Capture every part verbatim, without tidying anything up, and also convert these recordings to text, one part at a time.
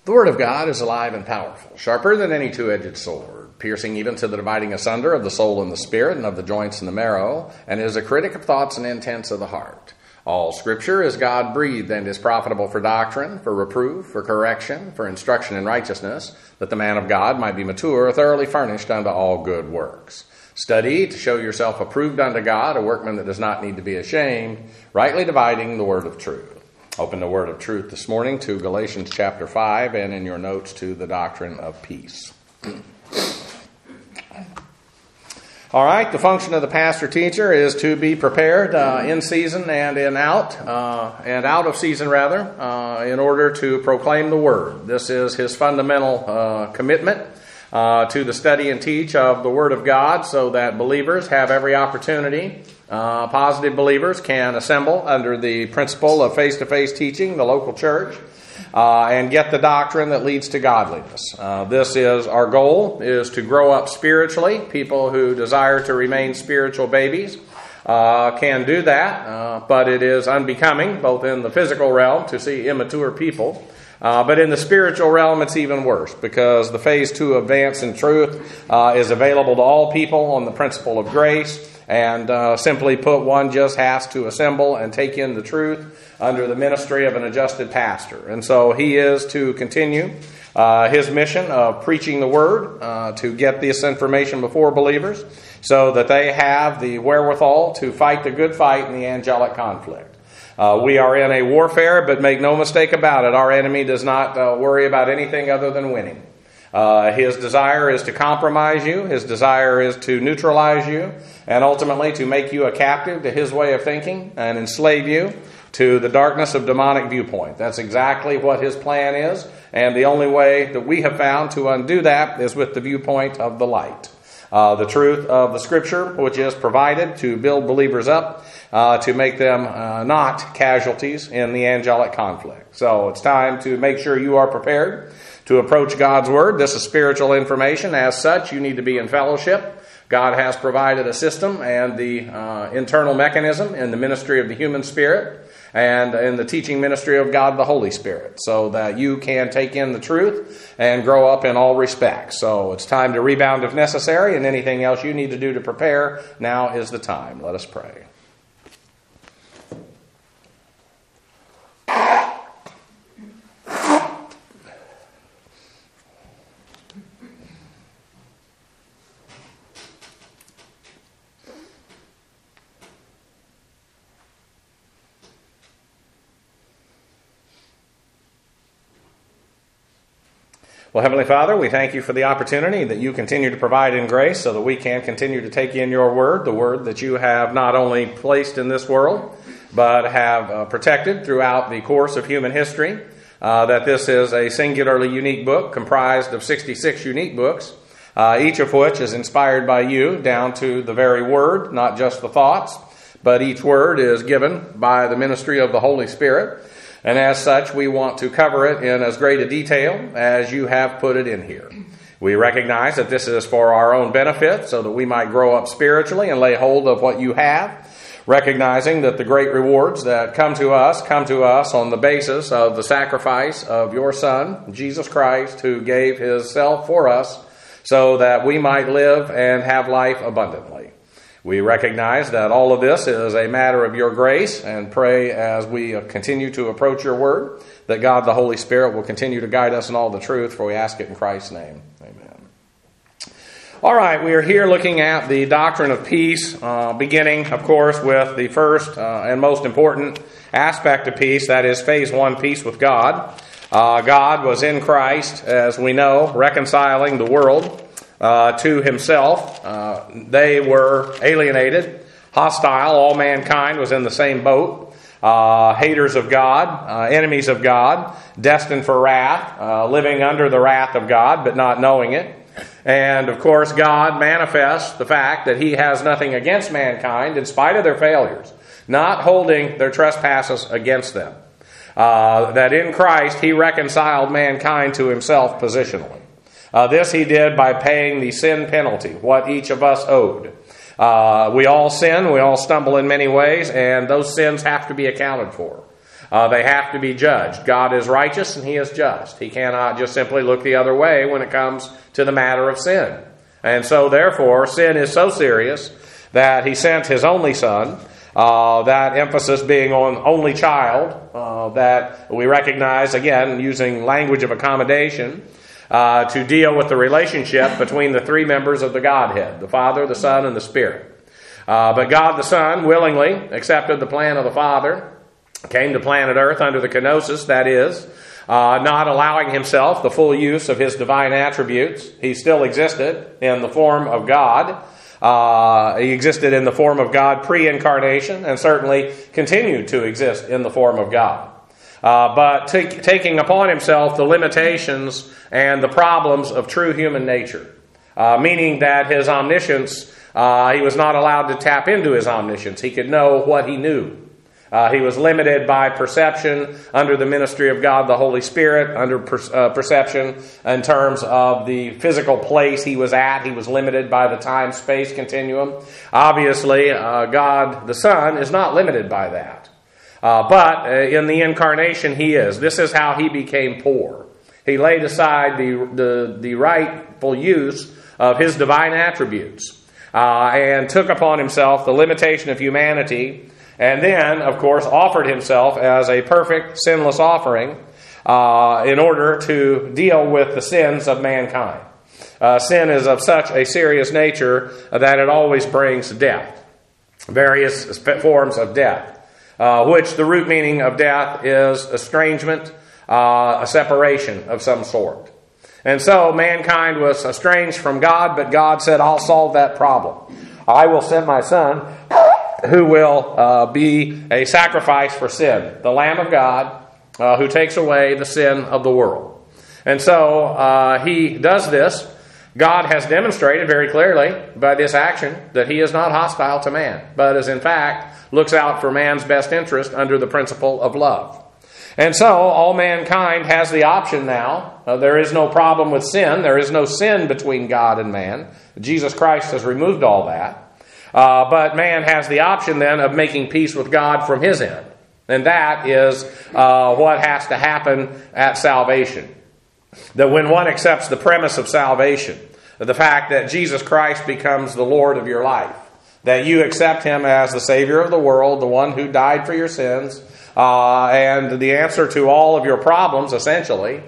The Word of God is alive and powerful, sharper than any two-edged sword, piercing even to the dividing asunder of the soul and the spirit and of the joints and the marrow, and is a critic of thoughts and intents of the heart. All Scripture is God-breathed and is profitable for doctrine, for reproof, for correction, for instruction in righteousness, that the man of God might be mature, thoroughly furnished unto all good works. Study to show yourself approved unto God, a workman that does not need to be ashamed, rightly dividing the word of truth. Open the word of truth this morning to Galatians chapter five, and in your notes to the doctrine of peace. All right, the function of the pastor-teacher is to be prepared uh, in season and in out, uh, and out of season rather, uh, in order to proclaim the word. This is his fundamental uh, commitment uh, to the study and teach of the Word of God, so that believers have every opportunity. Uh, positive believers can assemble under the principle of face-to-face teaching, the local church, uh, and get the doctrine that leads to godliness. Uh, this is our goal, is to grow up spiritually. People who desire to remain spiritual babies uh, can do that, uh, but it is unbecoming, both in the physical realm, to see immature people. Uh, but in the spiritual realm, it's even worse, because the phase two advance in truth uh, is available to all people on the principle of grace. And uh, simply put, one just has to assemble and take in the truth under the ministry of an adjusted pastor. And so he is to continue uh, his mission of preaching the word, uh, to get this information before believers, so that they have the wherewithal to fight the good fight in the angelic conflict. Uh, we are in a warfare, but make no mistake about it, our enemy does not uh, worry about anything other than winning. Uh, his desire is to compromise you. His desire is to neutralize you, and ultimately to make you a captive to his way of thinking and enslave you to the darkness of demonic viewpoint. That's exactly what his plan is, and the only way that we have found to undo that is with the viewpoint of the light. Uh, the truth of the Scripture, which is provided to build believers up, uh, to make them uh, not casualties in the angelic conflict. So it's time to make sure you are prepared to approach God's Word. This is spiritual information. As such, you need to be in fellowship. God has provided a system and the uh, internal mechanism in the ministry of the human spirit and in the teaching ministry of God the Holy Spirit, so that you can take in the truth and grow up in all respects. So it's time to rebound if necessary, and anything else you need to do to prepare, now is the time. Let us pray. Well, Heavenly Father, we thank you for the opportunity that you continue to provide in grace so that we can continue to take in your word, the word that you have not only placed in this world, but have uh, protected throughout the course of human history, uh, that this is a singularly unique book comprised of sixty-six unique books, uh, each of which is inspired by you down to the very word, not just the thoughts, but each word is given by the ministry of the Holy Spirit. And as such, we want to cover it in as great a detail as you have put it in here. We recognize that this is for our own benefit, so that we might grow up spiritually and lay hold of what you have, recognizing that the great rewards that come to us, come to us on the basis of the sacrifice of your Son, Jesus Christ, who gave his self for us, so that we might live and have life abundantly. We recognize that all of this is a matter of your grace, and pray as we continue to approach your word that God the Holy Spirit will continue to guide us in all the truth, for we ask it in Christ's name. Amen. All right, we are here looking at the doctrine of peace, uh, beginning, of course, with the first uh, and most important aspect of peace, that is phase one, peace with God. Uh, God was in Christ, as we know, reconciling the world Uh, to himself. Uh, they were alienated, hostile. All mankind was in the same boat. Uh, haters of God, uh, enemies of God, destined for wrath, uh, living under the wrath of God, but not knowing it. And of course, God manifests the fact that he has nothing against mankind in spite of their failures, not holding their trespasses against them. Uh, that in Christ, he reconciled mankind to himself positionally. Uh, this he did by paying the sin penalty, what each of us owed. Uh, we all sin, we all stumble in many ways, and those sins have to be accounted for. Uh, they have to be judged. God is righteous and He is just. He cannot just simply look the other way when it comes to the matter of sin. And so therefore, sin is so serious that He sent His only Son, uh, that emphasis being on only child, uh, that we recognize, again, using language of accommodation, uh, to deal with the relationship between the three members of the Godhead, the Father, the Son, and the Spirit. Uh, but God the Son willingly accepted the plan of the Father, came to planet Earth under the kenosis, that is, uh, not allowing Himself the full use of His divine attributes. He still existed in the form of God. Uh, he existed in the form of God pre-incarnation and certainly continued to exist in the form of God. Uh, but t- taking upon Himself the limitations and the problems of true human nature, uh, meaning that His omniscience, uh, He was not allowed to tap into His omniscience. He could know what He knew. Uh, he was limited by perception under the ministry of God the Holy Spirit, under per- uh, perception in terms of the physical place He was at. He was limited by the time-space continuum. Obviously, uh, God the Son is not limited by that. Uh, but uh, in the incarnation He is. This is how He became poor. He laid aside the, the, the rightful use of His divine attributes uh, and took upon Himself the limitation of humanity. And then, of course, offered Himself as a perfect, sinless offering uh, in order to deal with the sins of mankind. Uh, sin is of such a serious nature that it always brings death, various forms of death, uh, which the root meaning of death is estrangement, uh, a separation of some sort. And so mankind was estranged from God, but God said, I'll solve that problem. I will send my Son, who will uh, be a sacrifice for sin, the Lamb of God, uh, who takes away the sin of the world. And so uh, He does this. God has demonstrated very clearly by this action that He is not hostile to man, but is in fact looks out for man's best interest under the principle of love. And so all mankind has the option now. Uh, there is no problem with sin. There is no sin between God and man. Jesus Christ has removed all that. Uh, but man has the option then of making peace with God from his end. And that is uh, what has to happen at salvation. That when one accepts the premise of salvation, the fact that Jesus Christ becomes the Lord of your life, that you accept Him as the Savior of the world, the one who died for your sins, uh, and the answer to all of your problems, essentially,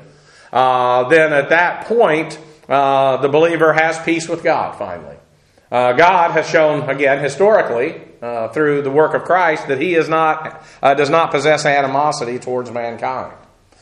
uh, then at that point, uh, the believer has peace with God, finally. Uh, God has shown, again, historically, uh, through the work of Christ, that He is not uh, does not possess animosity towards mankind.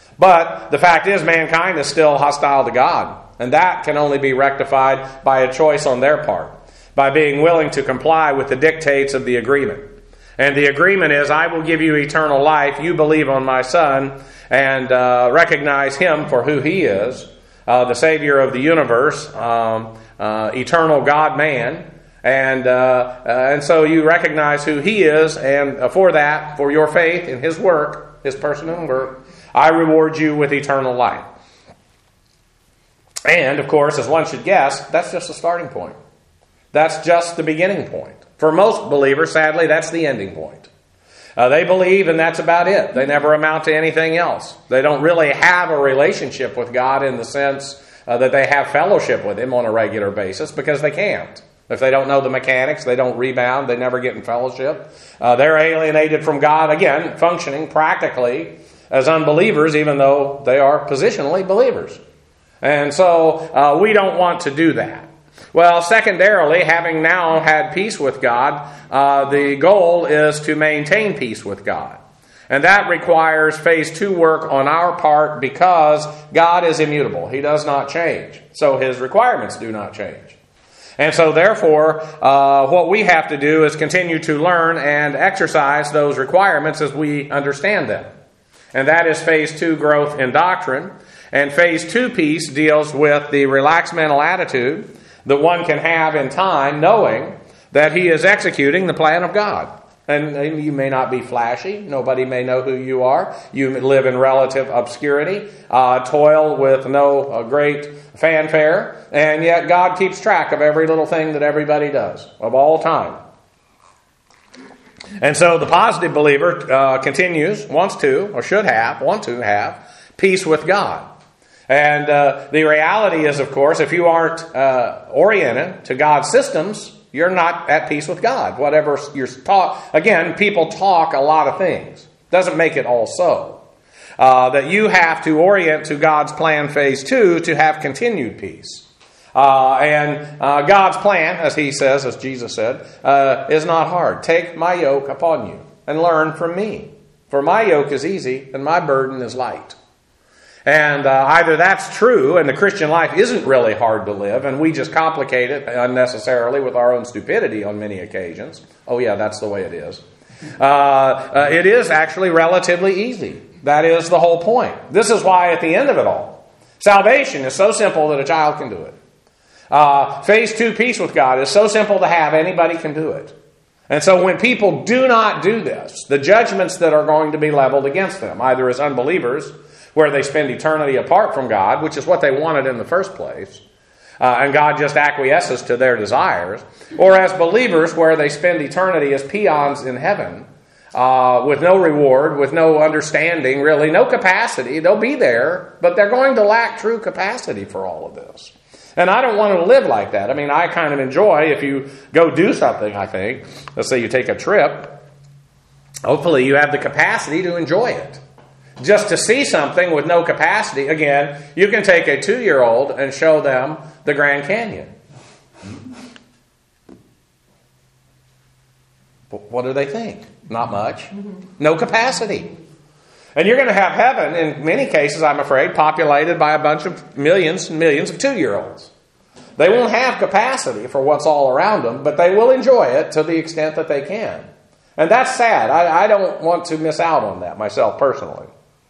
But the fact is, mankind is still hostile to God. And that can only be rectified by a choice on their part, by being willing to comply with the dictates of the agreement. And the agreement is, I will give you eternal life. You believe on my Son and uh, recognize Him for who He is, uh, the Savior of the universe, um, Uh, eternal God-man, and uh, uh, and so you recognize who He is, and uh, for that, for your faith in His work, His person and work, I reward you with eternal life. And, of course, as one should guess, that's just a starting point. That's just the beginning point. For most believers, sadly, that's the ending point. Uh, they believe, and that's about it. They never amount to anything else. They don't really have a relationship with God in the sense Uh, that they have fellowship with Him on a regular basis, because they can't. If they don't know the mechanics, they don't rebound, they never get in fellowship. Uh, they're alienated from God, again, functioning practically as unbelievers, even though they are positionally believers. And so uh, we don't want to do that. Well, secondarily, having now had peace with God, uh, the goal is to maintain peace with God. And that requires phase two work on our part, because God is immutable. He does not change. So His requirements do not change. And so therefore, uh, what we have to do is continue to learn and exercise those requirements as we understand them. And that is phase two, growth in doctrine. And phase two peace deals with the relaxed mental attitude that one can have in time, knowing that he is executing the plan of God. And you may not be flashy. Nobody may know who you are. You live in relative obscurity, uh, toil with no uh, great fanfare, and yet God keeps track of every little thing that everybody does, of all time. And so the positive believer uh, continues, wants to, or should have, want to have, peace with God. And uh, the reality is, of course, if you aren't uh, oriented to God's systems, you're not at peace with God. Whatever you're taught, again, people talk a lot of things. Doesn't make it all so. Uh, that you have to orient to God's plan, phase two, to have continued peace. Uh, and uh, God's plan, as he says, as Jesus said, uh, is not hard. Take my yoke upon you and learn from me. For my yoke is easy and my burden is light. And uh, either that's true and the Christian life isn't really hard to live and we just complicate it unnecessarily with our own stupidity on many occasions. Oh yeah, that's the way it is. Uh, uh, it is actually relatively easy. That is the whole point. This is why at the end of it all, salvation is so simple that a child can do it. Uh, phase two, peace with God, is so simple to have, anybody can do it. And so when people do not do this, the judgments that are going to be leveled against them, either as unbelievers, where they spend eternity apart from God, which is what they wanted in the first place, uh, and God just acquiesces to their desires, or as believers, where they spend eternity as peons in heaven, uh, with no reward, with no understanding, really, no capacity. They'll be there, but they're going to lack true capacity for all of this. And I don't want to live like that. I mean, I kind of enjoy if you go do something, I think. Let's say you take a trip. Hopefully you have the capacity to enjoy it. Just to see something with no capacity, again, you can take a two-year-old and show them the Grand Canyon. What do they think? Not much. No capacity. And you're going to have heaven, in many cases, I'm afraid, populated by a bunch of millions and millions of two-year-olds. They won't have capacity for what's all around them, but they will enjoy it to the extent that they can. And that's sad. I, I don't want to miss out on that myself personally.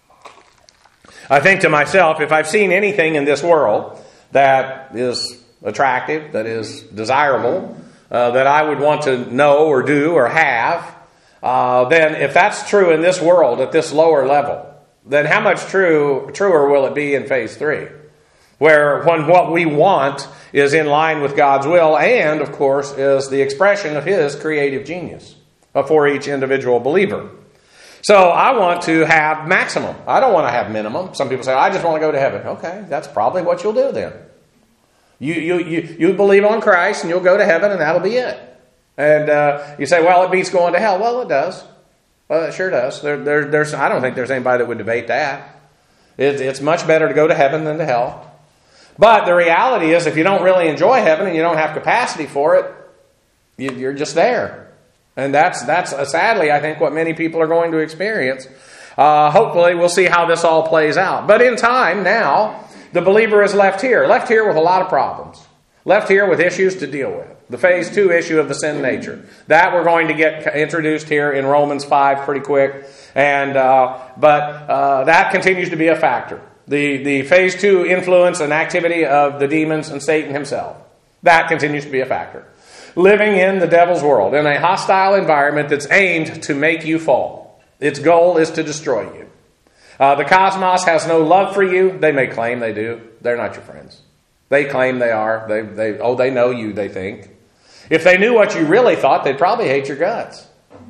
I think to myself, if I've seen anything in this world that is attractive, that is desirable, uh, that I would want to know or do or have, uh, then if that's true in this world at this lower level, then how much true truer will it be in phase three? Where when what we want is in line with God's will and, of course, is the expression of His creative genius for each individual believer. So I want to have maximum. I don't want to have minimum. Some people say, I just want to go to heaven. Okay, that's probably what you'll do then. You you you, you believe on Christ and you'll go to heaven and that'll be it. And uh, you say, well, it beats going to hell. Well, it does. Well, it sure does. There, there, there's, I don't think there's anybody that would debate that. It, it's much better to go to heaven than to hell. But the reality is, if you don't really enjoy heaven and you don't have capacity for it, you, you're just there. And that's, that's uh, sadly, I think, what many people are going to experience. Uh, hopefully, we'll see how this all plays out. But in time, now, the believer is left here. Left here with a lot of problems. Left here with issues to deal with. The phase two issue of the sin nature. That we're going to get introduced here in Romans five pretty quick. And uh, But uh, that continues to be a factor. The, the phase two influence and activity of the demons and Satan himself. That continues to be a factor. Living in the devil's world, in a hostile environment that's aimed to make you fall. Its goal is to destroy you. Uh, the cosmos has no love for you. They may claim they do. They're not your friends. They claim they are. They, they, oh, they know you, they think. If they knew what you really thought, they'd probably hate your guts.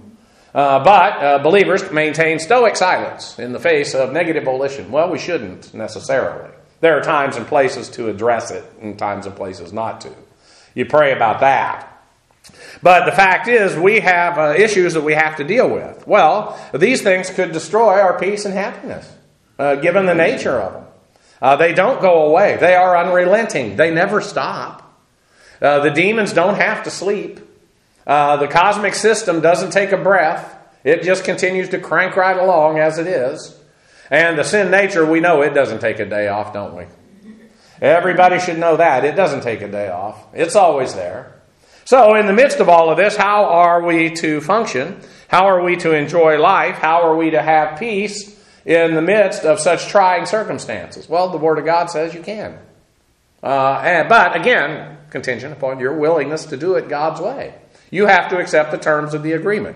Uh, but uh, believers maintain stoic silence in the face of negative volition. Well, we shouldn't necessarily. There are times and places to address it and times and places not to. You pray about that. But the fact is, we have uh, issues that we have to deal with. Well, these things could destroy our peace and happiness, uh, given the nature of them. Uh, they don't go away. They are unrelenting. They never stop. Uh, the demons don't have to sleep. Uh, the cosmic system doesn't take a breath. It just continues to crank right along as it is. And the sin nature, we know it doesn't take a day off, don't we? Everybody should know that. It doesn't take a day off. It's always there. So in the midst of all of this, how are we to function? How are we to enjoy life? How are we to have peace in the midst of such trying circumstances? Well, the Word of God says you can. Uh, and, but again, contingent upon your willingness to do it God's way. You have to accept the terms of the agreement.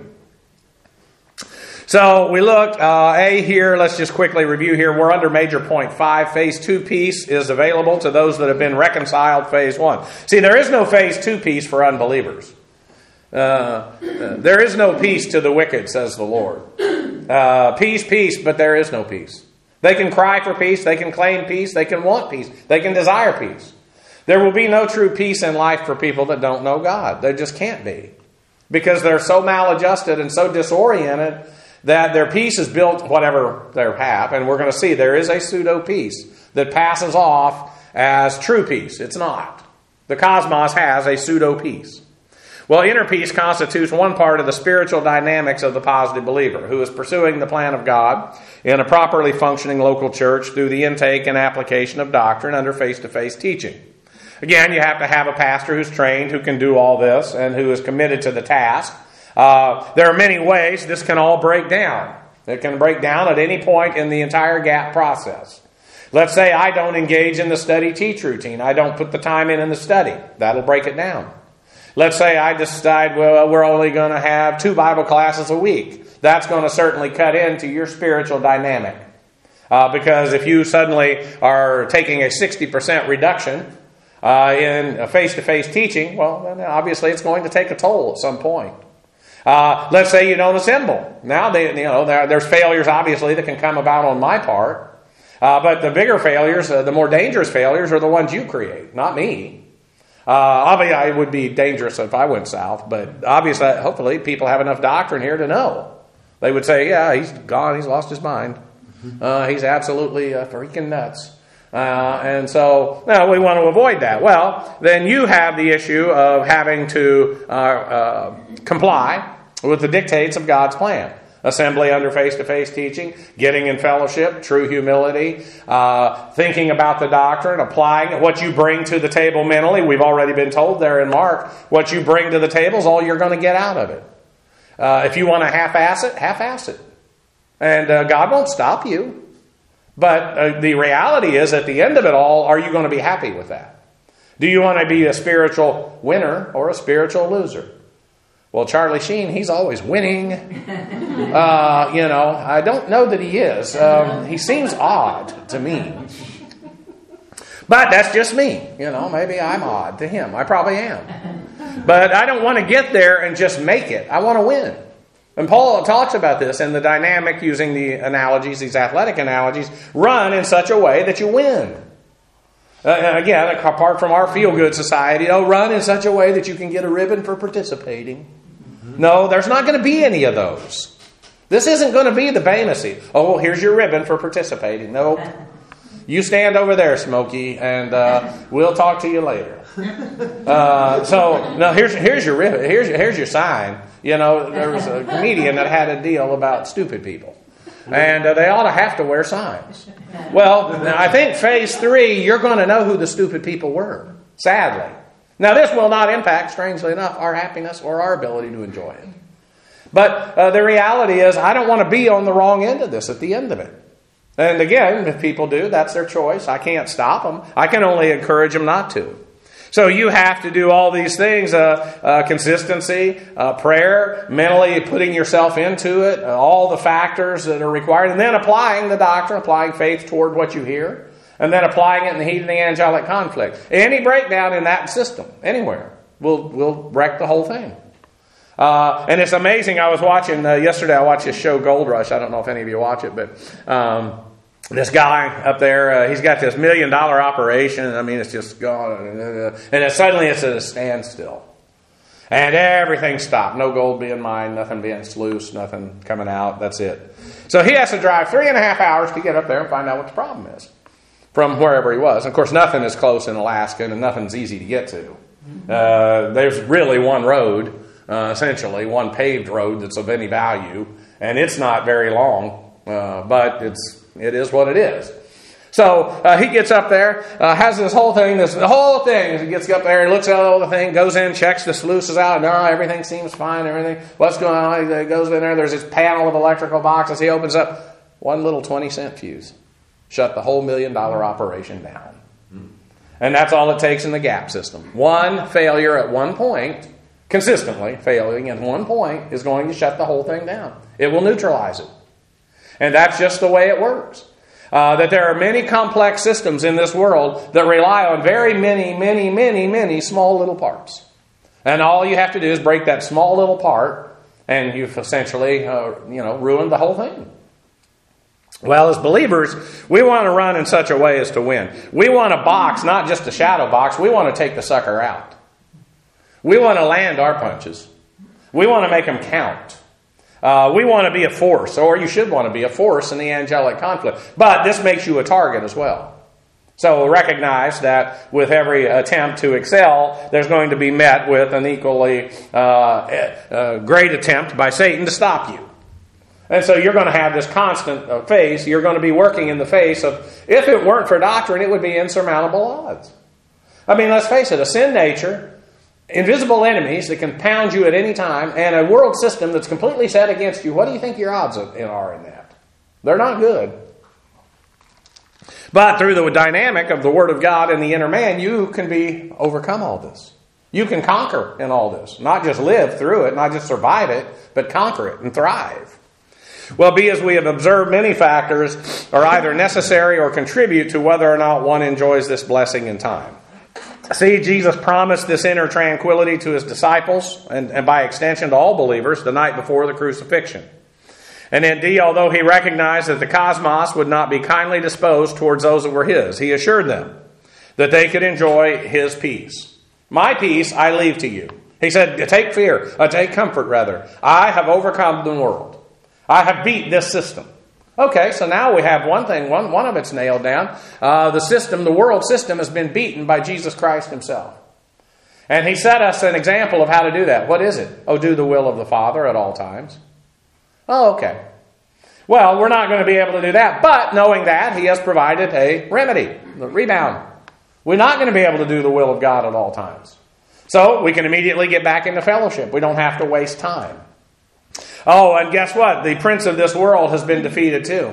So we looked, uh, A here, let's just quickly review here. We're under major point five. Phase two peace is available to those that have been reconciled phase one. See, there is no phase two peace for unbelievers. Uh, uh, there is no peace to the wicked, says the Lord. Uh, peace, peace, but there is no peace. They can cry for peace. They can claim peace. They can want peace. They can desire peace. There will be no true peace in life for people that don't know God. There just can't be. Because they're so maladjusted and so disoriented that their peace is built, whatever they have. And we're going to see there is a pseudo-peace that passes off as true peace. It's not. The cosmos has a pseudo-peace. Well, inner peace constitutes one part of the spiritual dynamics of the positive believer who is pursuing the plan of God in a properly functioning local church through the intake and application of doctrine under face-to-face teaching. Again, you have to have a pastor who's trained, who can do all this, and who is committed to the task. Uh, there are many ways this can all break down. It can break down at any point in the entire gap process. Let's say I don't engage in the study-teach routine. I don't put the time in in the study. That'll break it down. Let's say I decide, well, we're only going to have two Bible classes a week. That's going to certainly cut into your spiritual dynamic. Uh, because if you suddenly are taking a sixty percent reduction uh, in a face-to-face teaching, well, then obviously it's going to take a toll at some point. Uh, let's say you don't assemble. Now, they, you know, there, there's failures, obviously, that can come about on my part. Uh, but the bigger failures, uh, the more dangerous failures, are the ones you create, not me. Uh, obviously, it would be dangerous if I went south, but obviously, hopefully, people have enough doctrine here to know. They would say, yeah, he's gone, he's lost his mind. Uh, he's absolutely uh, freaking nuts. Uh, and so, no, we want to avoid that. Well, then you have the issue of having to uh, uh, comply with the dictates of God's plan. Assembly under face-to-face teaching, getting in fellowship, true humility, uh, thinking about the doctrine, applying what you bring to the table mentally. We've already been told there in Mark, what you bring to the table is all you're going to get out of it. Uh, if you want to half-ass it, half-ass it. And uh, God won't stop you. But uh, the reality is, at the end of it all, are you going to be happy with that? Do you want to be a spiritual winner or a spiritual loser? Well, Charlie Sheen, he's always winning. Uh, you know, I don't know that he is. Um, he seems odd to me. But that's just me. You know, maybe I'm odd to him. I probably am. But I don't want to get there and just make it. I want to win. And Paul talks about this in the dynamic, using the analogies, these athletic analogies, run in such a way that you win. Uh, and again, apart from our feel-good society, oh, run in such a way that you can get a ribbon for participating. No, there's not going to be any of those. This isn't going to be the Bamasi. Oh, well, here's your ribbon for participating. Nope. You stand over there, Smokey, and uh, we'll talk to you later. Uh, so, no, here's here's your ribbon. Here's here's your sign. You know, there was a comedian that had a deal about stupid people, and uh, they ought to have to wear signs. Well, I think phase three, you're going to know who the stupid people were. Sadly. Now, this will not impact, strangely enough, our happiness or our ability to enjoy it. But uh, the reality is, I don't want to be on the wrong end of this at the end of it. And again, if people do, that's their choice. I can't stop them. I can only encourage them not to. So you have to do all these things, uh, uh, consistency, uh, prayer, mentally putting yourself into it, uh, all the factors that are required, and then applying the doctrine, applying faith toward what you hear. And then applying it in the heat of the angelic conflict. Any breakdown in that system, anywhere, will will wreck the whole thing. Uh, and it's amazing. I was watching, uh, yesterday I watched this show, Gold Rush. I don't know if any of you watch it, but um, this guy up there, uh, he's got this million dollar operation. I mean, it's just gone. And then suddenly it's at a standstill. And everything stopped. No gold being mined, nothing being sluiced, nothing coming out. That's it. So he has to drive three and a half hours to get up there and find out what the problem is from wherever he was. Of course, nothing is close in Alaska, and nothing's easy to get to. Uh, there's really one road, uh, essentially, one paved road that's of any value, and it's not very long, uh, but it's it is what it is. So uh, he gets up there, uh, has this whole thing, this the whole thing. He gets up there, he looks at all the thing, goes in, checks the sluices out. No, everything seems fine. Everything. What's going on? He goes in there. There's this panel of electrical boxes. He opens up one little twenty cent fuse. Shut the whole million dollar operation down. And that's all it takes in the gap system. One failure at one point, consistently failing at one point, is going to shut the whole thing down. It will neutralize it. And that's just the way it works. Uh, that there are many complex systems in this world that rely on very many, many, many, many small little parts. And all you have to do is break that small little part, and you've essentially uh, you know, ruined the whole thing. Well, as believers, we want to run in such a way as to win. We want to box, not just a shadow box. We want to take the sucker out. We want to land our punches. We want to make them count. Uh, we want to be a force, or you should want to be a force in the angelic conflict. But this makes you a target as well. So recognize that with every attempt to excel, there's going to be met with an equally uh, uh, great attempt by Satan to stop you. And so you're going to have this constant uh, face. You're going to be working in the face of, if it weren't for doctrine, it would be insurmountable odds. I mean, let's face it, a sin nature, invisible enemies that can pound you at any time, and a world system that's completely set against you. What do you think your odds are in that? They're not good. But through the dynamic of the Word of God in the inner man, you can be overcome all this. You can conquer in all this. Not just live through it, not just survive it, but conquer it and thrive. Well, be as we have observed, many factors are either necessary or contribute to whether or not one enjoys this blessing in time. See, Jesus promised this inner tranquility to His disciples, and, and by extension to all believers, the night before the crucifixion. And indeed, although He recognized that the cosmos would not be kindly disposed towards those that were His, He assured them that they could enjoy His peace. My peace I leave to you. He said, take fear, uh, take comfort rather. I have overcome the world. I have beat this system. Okay, so now we have one thing, one, one of it's nailed down. Uh, the system, the world system has been beaten by Jesus Christ Himself. And He set us an example of how to do that. What is it? Oh, do the will of the Father at all times. Oh, okay. Well, we're not going to be able to do that, but knowing that, He has provided a remedy, the rebound. We're not going to be able to do the will of God at all times. So we can immediately get back into fellowship. We don't have to waste time. Oh, and guess what? The prince of this world has been defeated too.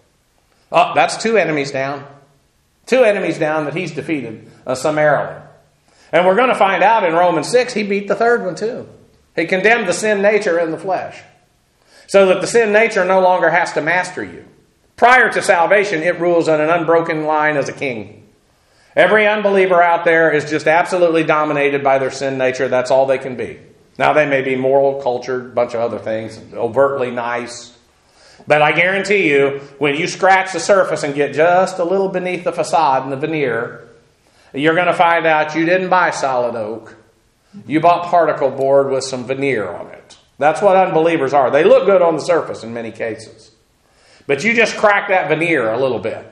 Oh, that's two enemies down. Two enemies down that he's defeated uh, summarily. And we're going to find out in Romans six, he beat the third one too. He condemned the sin nature in the flesh. So that the sin nature no longer has to master you. Prior to salvation, it rules on an unbroken line as a king. Every unbeliever out there is just absolutely dominated by their sin nature. That's all they can be. Now, they may be moral, cultured, bunch of other things, overtly nice. But I guarantee you, when you scratch the surface and get just a little beneath the facade and the veneer, you're going to find out you didn't buy solid oak. You bought particle board with some veneer on it. That's what unbelievers are. They look good on the surface in many cases. But you just crack that veneer a little bit.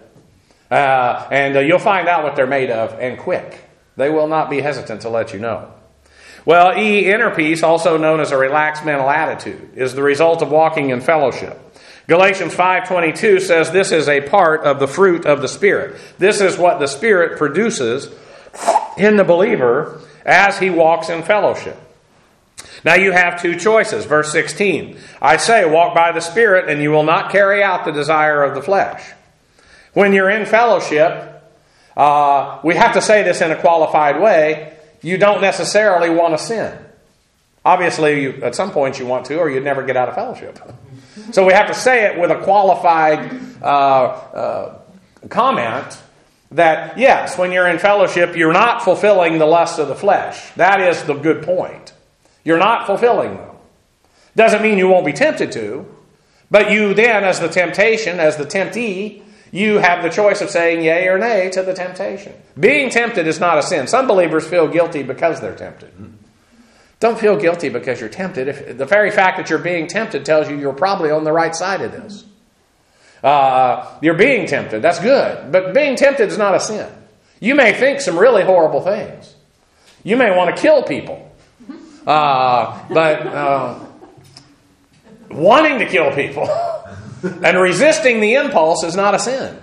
Uh, and uh, you'll find out what they're made of, and quick. They will not be hesitant to let you know. Well, E, inner peace, also known as a relaxed mental attitude, is the result of walking in fellowship. Galatians five twenty-two says this is a part of the fruit of the Spirit. This is what the Spirit produces in the believer as he walks in fellowship. Now you have two choices. Verse sixteen, I say, walk by the Spirit, and you will not carry out the desire of the flesh. When you're in fellowship, uh, we have to say this in a qualified way, you don't necessarily want to sin. Obviously, you, at some point you want to, or you'd never get out of fellowship. So we have to say it with a qualified uh, uh, comment that, yes, when you're in fellowship, you're not fulfilling the lusts of the flesh. That is the good point. You're not fulfilling them. Doesn't mean you won't be tempted to, but you then, as the temptation, as the temptee, you have the choice of saying yea or nay to the temptation. Being tempted is not a sin. Some believers feel guilty because they're tempted. Don't feel guilty because you're tempted. If the very fact that you're being tempted tells you you're probably on the right side of this. Uh, you're being tempted. That's good. But being tempted is not a sin. You may think some really horrible things. You may want to kill people. Uh, but uh, wanting to kill people and resisting the impulse is not a sin.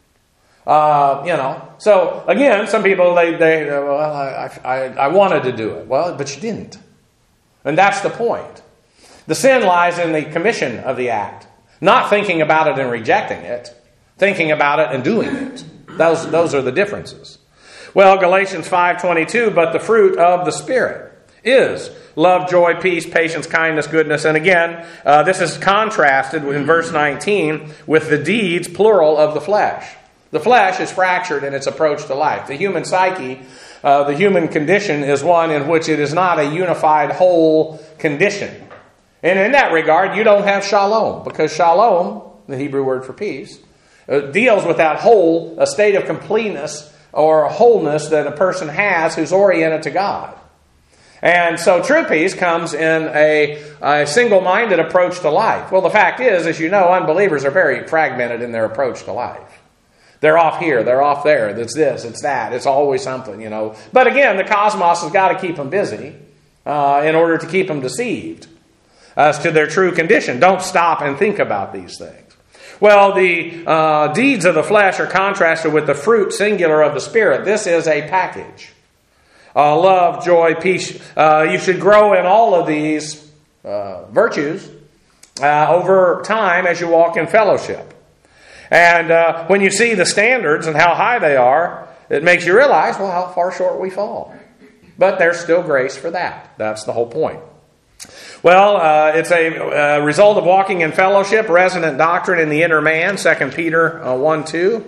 Uh, you know, so again, some people, they, they well, I, I, I wanted to do it. Well, but you didn't. And that's the point. The sin lies in the commission of the act. Not thinking about it and rejecting it. Thinking about it and doing it. Those, those are the differences. Well, Galatians five twenty-two, but the fruit of the Spirit is love, joy, peace, patience, kindness, goodness. And again, uh, this is contrasted in verse nineteen with the deeds, plural, of the flesh. The flesh is fractured in its approach to life. The human psyche, uh, the human condition is one in which it is not a unified whole condition. And in that regard, you don't have shalom, because shalom, the Hebrew word for peace, uh, deals with that whole, a state of completeness or a wholeness that a person has who's oriented to God. And so true peace comes in a, a single-minded approach to life. Well, the fact is, as you know, unbelievers are very fragmented in their approach to life. They're off here, they're off there, it's this, it's that, it's always something, you know. But again, the cosmos has got to keep them busy uh, in order to keep them deceived as to their true condition. Don't stop and think about these things. Well, the uh, deeds of the flesh are contrasted with the fruit singular of the Spirit. This is a package. Uh, love, joy, peace. Uh, you should grow in all of these uh, virtues uh, over time as you walk in fellowship. And uh, when you see the standards and how high they are, it makes you realize, well, how far short we fall. But there's still grace for that. That's the whole point. Well, uh, it's a uh, result of walking in fellowship, resonant doctrine in the inner man, Second Peter uh, one two.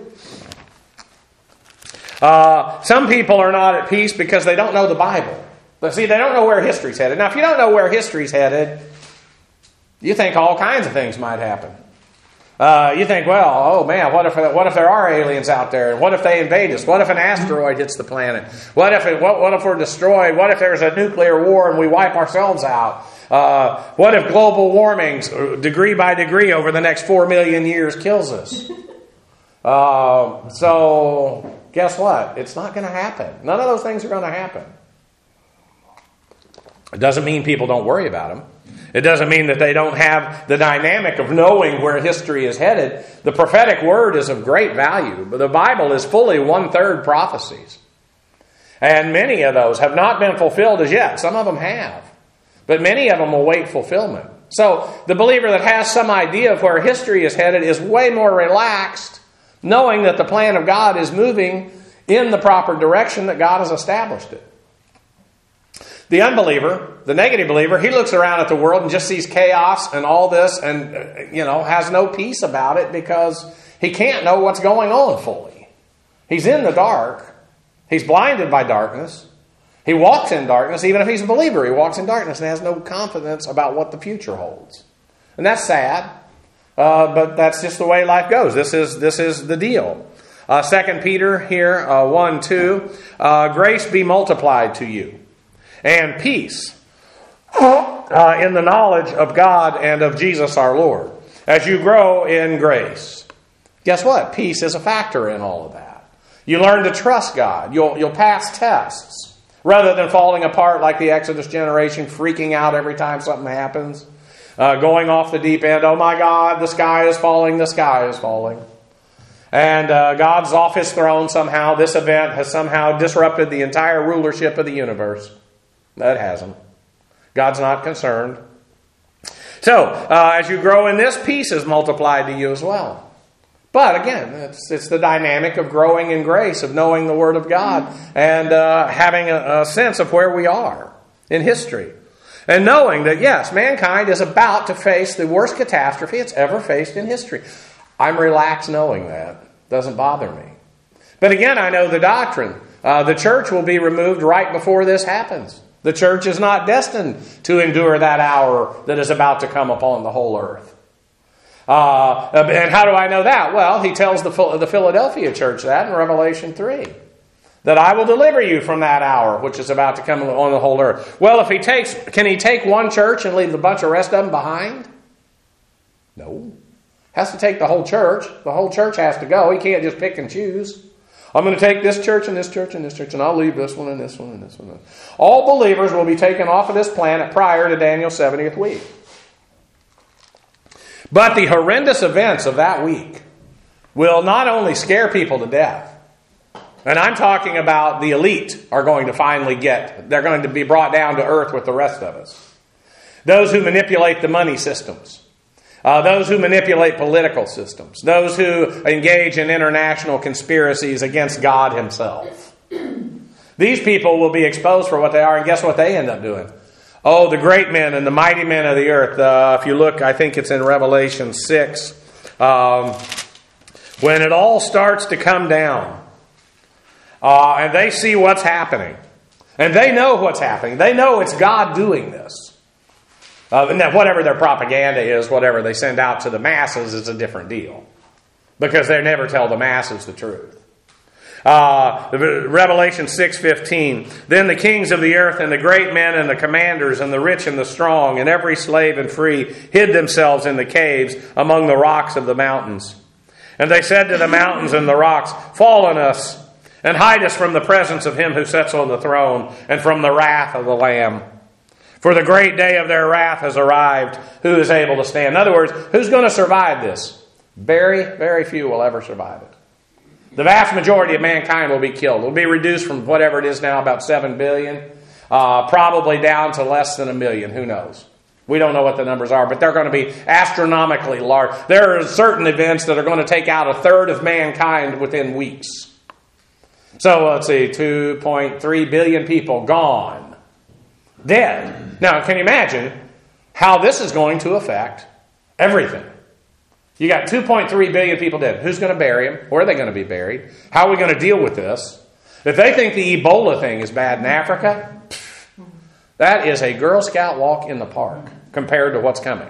Uh, some people are not at peace because they don't know the Bible. But see, they don't know where history's headed. Now, if you don't know where history's headed, you think all kinds of things might happen. Uh, you think, well, oh man, what if what if there are aliens out there? What if they invade us? What if an asteroid hits the planet? What if it, what, what if we're destroyed? What if there's a nuclear war and we wipe ourselves out? Uh, what if global warming, degree by degree, over the next four million years kills us? Uh, so, guess what? It's not going to happen. None of those things are going to happen. It doesn't mean people don't worry about them. It doesn't mean that they don't have the dynamic of knowing where history is headed. The prophetic word is of great value, but the Bible is fully one-third prophecies. And many of those have not been fulfilled as yet. Some of them have. But many of them await fulfillment. So the believer that has some idea of where history is headed is way more relaxed, knowing that the plan of God is moving in the proper direction that God has established it. The unbeliever, the negative believer, he looks around at the world and just sees chaos and all this and, you know, has no peace about it because he can't know what's going on fully. He's in the dark. He's blinded by darkness. He walks in darkness. Even if he's a believer, he walks in darkness and has no confidence about what the future holds. And that's sad, uh, but that's just the way life goes. This is, this is the deal. Uh, Second Peter here, uh, one two, uh, grace be multiplied to you. And peace uh, in the knowledge of God and of Jesus our Lord, as you grow in grace. Guess what? Peace is a factor in all of that. You learn to trust God. You'll, you'll pass tests rather than falling apart like the Exodus generation, freaking out every time something happens, uh, going off the deep end. Oh my God, the sky is falling, the sky is falling. And uh, God's off his throne somehow. This event has somehow disrupted the entire rulership of the universe. That hasn't. God's not concerned. So, uh, as you grow in this, peace is multiplied to you as well. But again, it's, it's the dynamic of growing in grace, of knowing the Word of God, and uh, having a, a sense of where we are in history. And knowing that, yes, mankind is about to face the worst catastrophe it's ever faced in history. I'm relaxed knowing that. Doesn't bother me. But again, I know the doctrine. Uh, the church will be removed right before this happens. The church is not destined to endure that hour that is about to come upon the whole earth. Uh, and how do I know that? Well, he tells the, the Philadelphia church that in Revelation three. That I will deliver you from that hour which is about to come on the whole earth. Well, if he takes, can he take one church and leave a bunch of rest of them behind? No. Has to take the whole church. The whole church has to go. He can't just pick and choose. I'm going to take this church and this church and this church, and I'll leave this one and this one and this one. All believers will be taken off of this planet prior to Daniel's seventieth week. But the horrendous events of that week will not only scare people to death, and I'm talking about the elite are going to finally get, they're going to be brought down to earth with the rest of us. Those who manipulate the money systems. Uh, those who manipulate political systems. Those who engage in international conspiracies against God himself. These people will be exposed for what they are, and guess what they end up doing? Oh, the great men and the mighty men of the earth. Uh, if you look, I think it's in Revelation six, um, when it all starts to come down, uh, and they see what's happening, and they know what's happening, they know it's God doing this. Uh, and that whatever their propaganda is, whatever they send out to the masses, is a different deal, because they never tell the masses the truth. Uh, Revelation six fifteen. Then the kings of the earth and the great men and the commanders and the rich and the strong and every slave and free hid themselves in the caves among the rocks of the mountains. And they said to the mountains and the rocks, fall on us and hide us from the presence of him who sits on the throne and from the wrath of the Lamb. For the great day of their wrath has arrived. Who is able to stand? In other words, who's going to survive this? Very, very few will ever survive it. The vast majority of mankind will be killed. It will be reduced from whatever it is now, about seven billion, uh, probably down to less than a million. Who knows? We don't know what the numbers are, but they're going to be astronomically large. There are certain events that are going to take out a third of mankind within weeks. So let's see, two point three billion people gone, dead. Now, can you imagine how this is going to affect everything? You got two point three billion people dead. Who's going to bury them? Where are they going to be buried? How are we going to deal with this? If they think the Ebola thing is bad in Africa, that is a Girl Scout walk in the park compared to what's coming.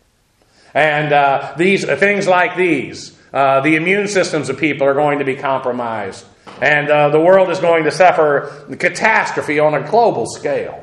And uh, these things like these, uh, the immune systems of people are going to be compromised. And uh, the world is going to suffer catastrophe on a global scale.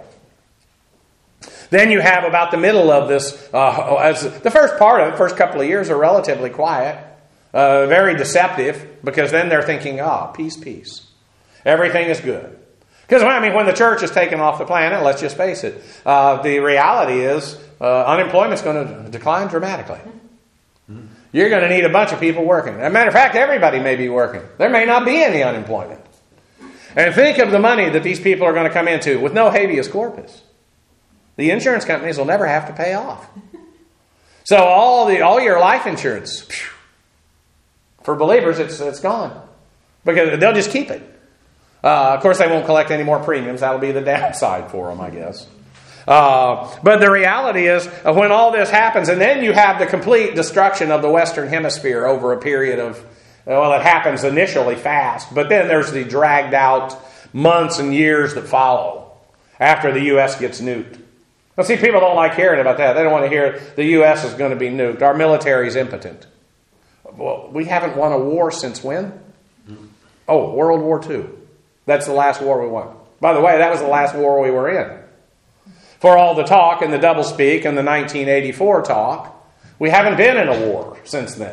Then you have about the middle of this, uh, as the first part of it, the first couple of years are relatively quiet, uh, very deceptive, because then they're thinking, ah, oh, peace, peace. Everything is good. Because, I mean, when the church is taken off the planet, let's just face it, uh, the reality is uh, unemployment's going to decline dramatically. You're going to need a bunch of people working. As a matter of fact, everybody may be working. There may not be any unemployment. And think of the money that these people are going to come into with no habeas corpus. The insurance companies will never have to pay off. So all the all your life insurance, phew, for believers, it's it's gone. Because they'll just keep it. Uh, of course, they won't collect any more premiums. That'll be the downside for them, I guess. Uh, but the reality is, uh, when all this happens, and then you have the complete destruction of the Western Hemisphere over a period of, well, it happens initially fast, but then there's the dragged out months and years that follow after the U S gets nuked. Well, see, people don't like hearing about that. They don't want to hear the U S is going to be nuked. Our military is impotent. Well, we haven't won a war since when? Oh, World War Two. That's the last war we won. By the way, that was the last war we were in. For all the talk and the doublespeak and the nineteen eighty-four talk, we haven't been in a war since then.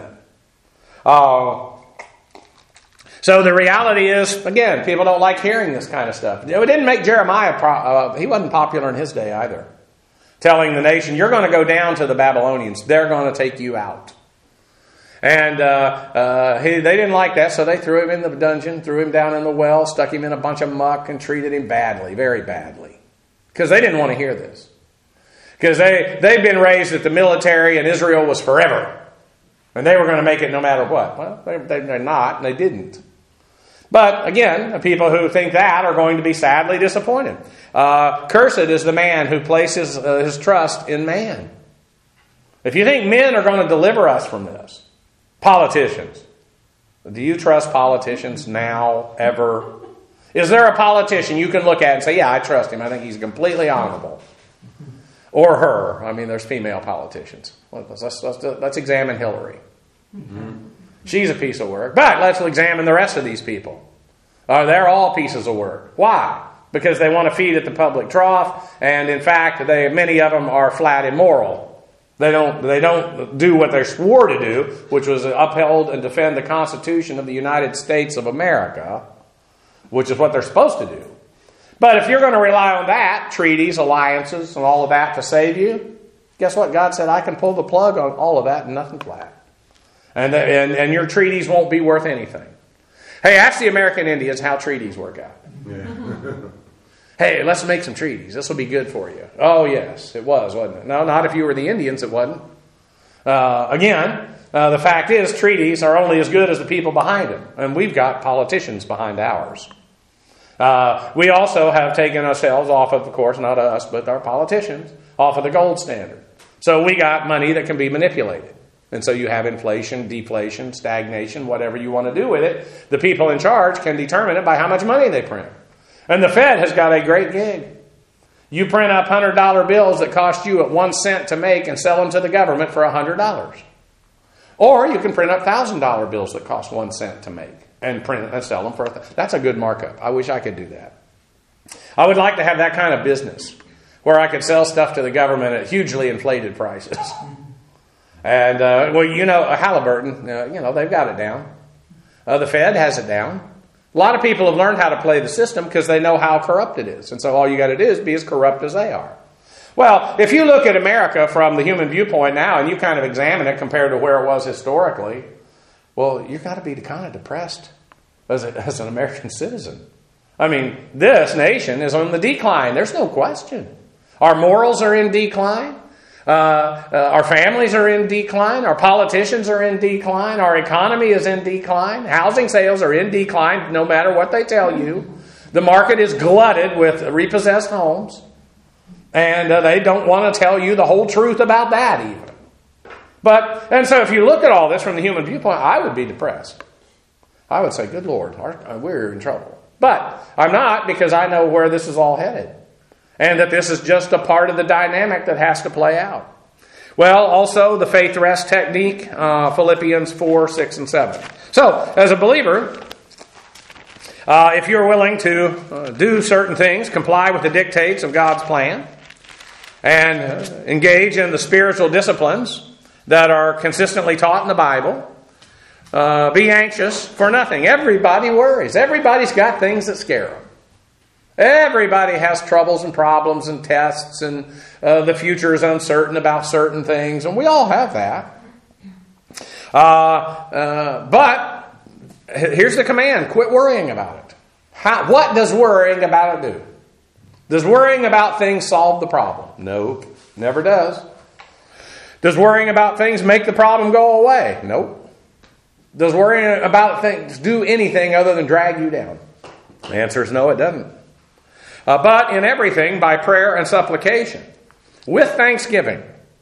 Uh, so the reality is, again, people don't like hearing this kind of stuff. It didn't make Jeremiah, pro- uh, he wasn't popular in his day either. Telling the nation, you're going to go down to the Babylonians. They're going to take you out. And uh, uh, he, they didn't like that, so they threw him in the dungeon, threw him down in the well, stuck him in a bunch of muck, and treated him badly, very badly. Because they didn't want to hear this. Because they, they'd been raised that the military and Israel was forever. And they were going to make it no matter what. Well, they, they, they're not, and they didn't. But, again, the people who think that are going to be sadly disappointed. Uh, cursed is the man who places uh, his trust in man. If you think men are going to deliver us from this, politicians, do you trust politicians now, ever? Is there a politician you can look at and say, yeah, I trust him. I think he's completely honorable. Or her. I mean, there's female politicians. Let's, let's, let's, let's examine Hillary. Mm-hmm. She's a piece of work. But let's examine the rest of these people. Uh, they're all pieces of work. Why? Because they want to feed at the public trough, and in fact, they, many of them are flat immoral. They don't, they don't do what they swore to do, which was uphold and defend the Constitution of the United States of America, which is what they're supposed to do. But if you're going to rely on that, treaties, alliances, and all of that to save you, guess what? God said, I can pull the plug on all of that and nothing flat. And, and, and your treaties won't be worth anything. Hey, ask the American Indians how treaties work out. Yeah. Hey, let's make some treaties. This will be good for you. Oh, yes, it was, wasn't it? No, not if you were the Indians, it wasn't. Uh, again, uh, the fact is, treaties are only as good as the people behind them. And we've got politicians behind ours. Uh, we also have taken ourselves off of, of course, not us, but our politicians, off of the gold standard. So we got money that can be manipulated. And so you have inflation, deflation, stagnation, whatever you want to do with it. The people in charge can determine it by how much money they print. And the Fed has got a great gig. You print up one hundred dollar bills that cost you at one cent to make and sell them to the government for one hundred dollars. Or you can print up one thousand dollar bills that cost one cent to make and print and sell them for a th- That's a good markup. I wish I could do that. I would like to have that kind of business where I could sell stuff to the government at hugely inflated prices. And, uh, well, you know, Halliburton, uh, you know, they've got it down. Uh, the Fed has it down. A lot of people have learned how to play the system because they know how corrupt it is. And so all you got to do is be as corrupt as they are. Well, if you look at America from the human viewpoint now and you kind of examine it compared to where it was historically, well, you've got to be kind of depressed as, a, as an American citizen. I mean, this nation is on the decline. There's no question. Our morals are in decline. Uh, uh, our families are in decline. Our politicians are in decline. Our economy is in decline. Housing sales are in decline no matter what they tell you. The market is glutted with repossessed homes. And uh, they don't want to tell you the whole truth about that even. But, and so if you look at all this from the human viewpoint, I would be depressed. I would say, good Lord, our, we're in trouble. But I'm not, because I know where this is all headed. And that this is just a part of the dynamic that has to play out. Well, also the faith rest technique, uh, Philippians four, six, and seven. So, as a believer, uh, if you're willing to uh, do certain things, comply with the dictates of God's plan, and uh, engage in the spiritual disciplines that are consistently taught in the Bible, uh, be anxious for nothing. Everybody worries. Everybody's got things that scare them. Everybody has troubles and problems and tests, and uh, the future is uncertain about certain things, and we all have that. Uh, uh, but here's the command: quit worrying about it. How, what does worrying about it do? Does worrying about things solve the problem? Nope, never does. Does worrying about things make the problem go away? Nope. Does worrying about things do anything other than drag you down? The answer is no, it doesn't. Uh, but in everything, by prayer and supplication, with thanksgiving,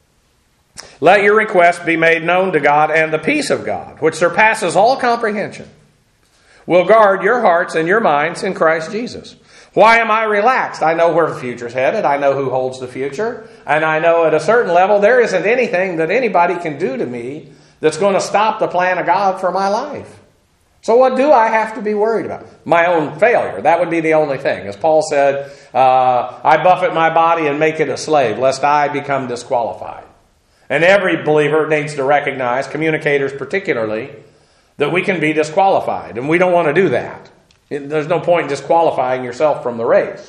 let your requests be made known to God, and the peace of God, which surpasses all comprehension, will guard your hearts and your minds in Christ Jesus. Why am I relaxed? I know where the future's headed. I know who holds the future. And I know at a certain level there isn't anything that anybody can do to me that's going to stop the plan of God for my life. So what do I have to be worried about? My own failure. That would be the only thing. As Paul said, uh, I buffet my body and make it a slave, lest I become disqualified. And every believer needs to recognize, communicators particularly, that we can be disqualified. And we don't want to do that. There's no point in disqualifying yourself from the race.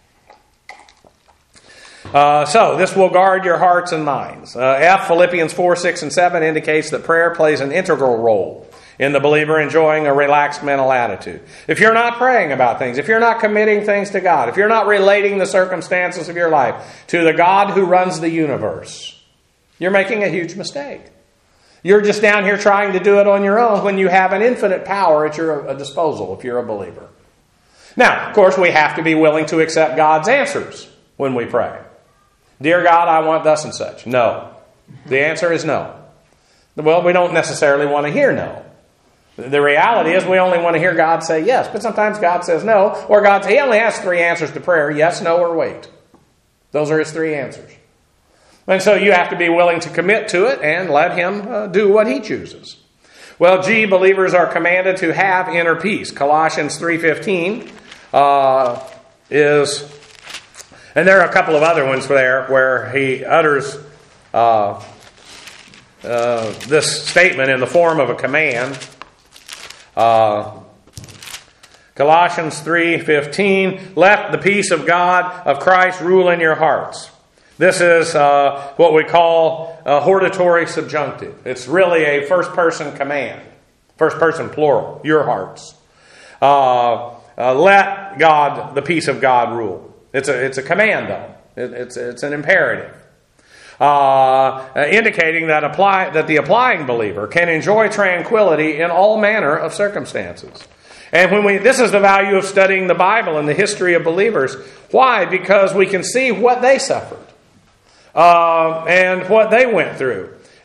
Uh, so, this will guard your hearts and minds. Uh, F, Philippians four, six, and seven indicates that prayer plays an integral role in the believer enjoying a relaxed mental attitude. If you're not praying about things, if you're not committing things to God, if you're not relating the circumstances of your life to the God who runs the universe, you're making a huge mistake. You're just down here trying to do it on your own when you have an infinite power at your disposal if you're a believer. Now, of course, we have to be willing to accept God's answers when we pray. Dear God, I want thus and such. No. The answer is no. Well, we don't necessarily want to hear no. The reality is we only want to hear God say yes, but sometimes God says no, or God, He only has three answers to prayer: yes, no, or wait. Those are His three answers. And so you have to be willing to commit to it and let Him uh, do what He chooses. Well, G, believers are commanded to have inner peace. Colossians three fifteen uh, is, and there are a couple of other ones there where he utters uh, uh, this statement in the form of a command. Uh, Colossians three fifteen, let the peace of God, of Christ, rule in your hearts. This is uh, what we call a hortatory subjunctive. It's really a first-person command. First-person plural, your hearts. Uh, uh, let God, the peace of God, rule. It's a, it's a command, though. It, it's, it's an imperative. Uh, indicating that apply that the applying believer can enjoy tranquility in all manner of circumstances. And when we this is the value of studying the Bible and the history of believers. Why? Because we can see what they suffered uh, and what they went through.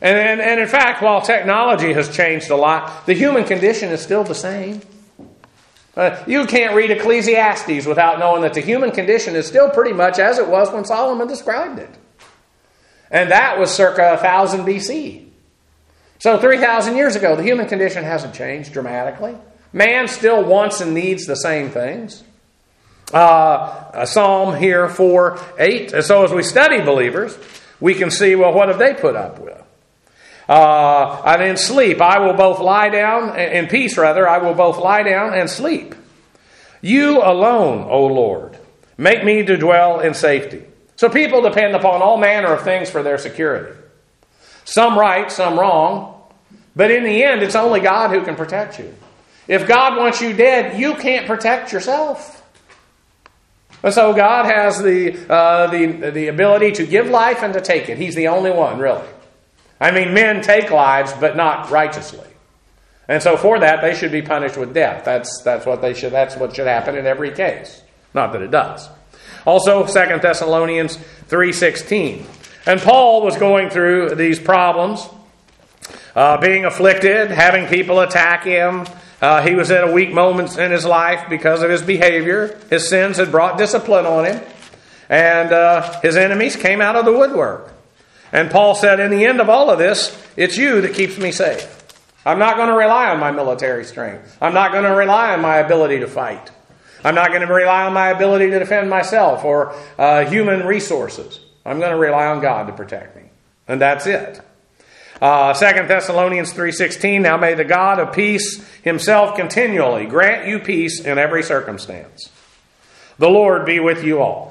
And, and, and in fact, while technology has changed a lot, the human condition is still the same. Uh, you can't read Ecclesiastes without knowing that the human condition is still pretty much as it was when Solomon described it. And that was circa one thousand B C. So three thousand years ago, the human condition hasn't changed dramatically. Man still wants and needs the same things. Uh, a Psalm here, four eight. And so as we study believers, we can see, well, what have they put up with? Uh, and in sleep, I will both lie down, in peace rather, I will both lie down and sleep. You alone, O Lord, make me to dwell in safety. So people depend upon all manner of things for their security. Some right, some wrong. But in the end, it's only God who can protect you. If God wants you dead, you can't protect yourself. And so God has the, uh, the, the ability to give life and to take it. He's the only one, really. I mean, men take lives, but not righteously. And so for that, they should be punished with death. That's, that's, what, they should, that's what should happen in every case. Not that it does. Also, Second Thessalonians three sixteen. And Paul was going through these problems, uh, being afflicted, having people attack him. Uh, he was at a weak moment in his life because of his behavior. His sins had brought discipline on him. And uh, his enemies came out of the woodwork. And Paul said, in the end of all of this, it's you that keeps me safe. I'm not going to rely on my military strength. I'm not going to rely on my ability to fight. I'm not going to rely on my ability to defend myself or uh, human resources. I'm going to rely on God to protect me. And that's it. Uh, Second Thessalonians three sixteen, now may the God of peace himself continually grant you peace in every circumstance. The Lord be with you all.